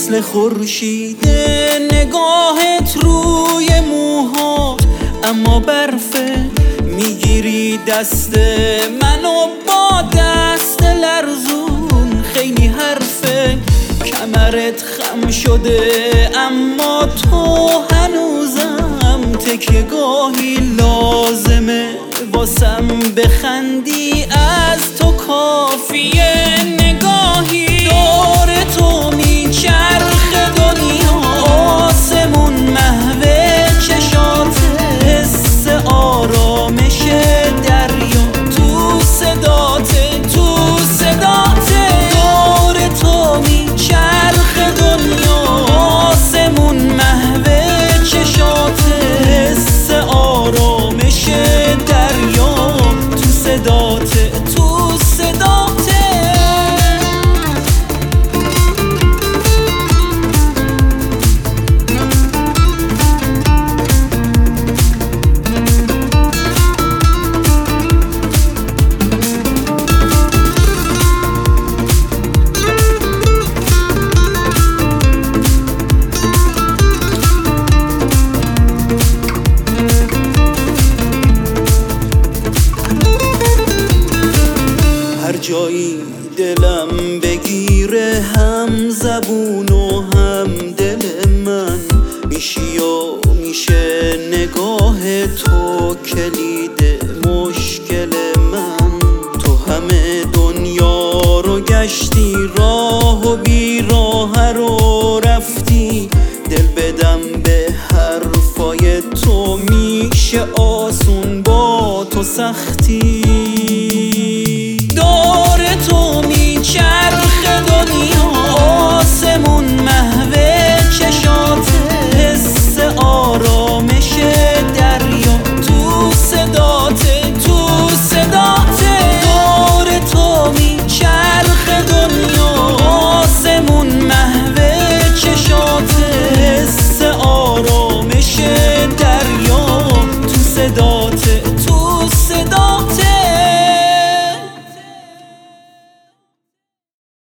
مثل خورشید نگاهت روی موهات، اما برفه میگیری دست منو با دست لرزون. خیلی حرفه کمرت خم شده، اما تو هنوزم تکیه گاهی لازمه واسم بخندی. از تو کافیه نگاهی، دور تو میچرخ دنیا، آسمون محوه چشات، حس آرامش دریا تو صداته، تو صداته. دور تو میچرخ دنیا، آسمون محوه چشات، حس آرامش دریا تو صداته، تو صداته. هر جایی دلم بگیره، هم زبون و هم دل من میشی و میشه نگاه تو کلید مشکل من. تو همه دنیا رو گشتی، راه و بی راه رو رفتی، دل بدم به حرفای تو میشه آسون، با تو سختی. دور تو میچرخ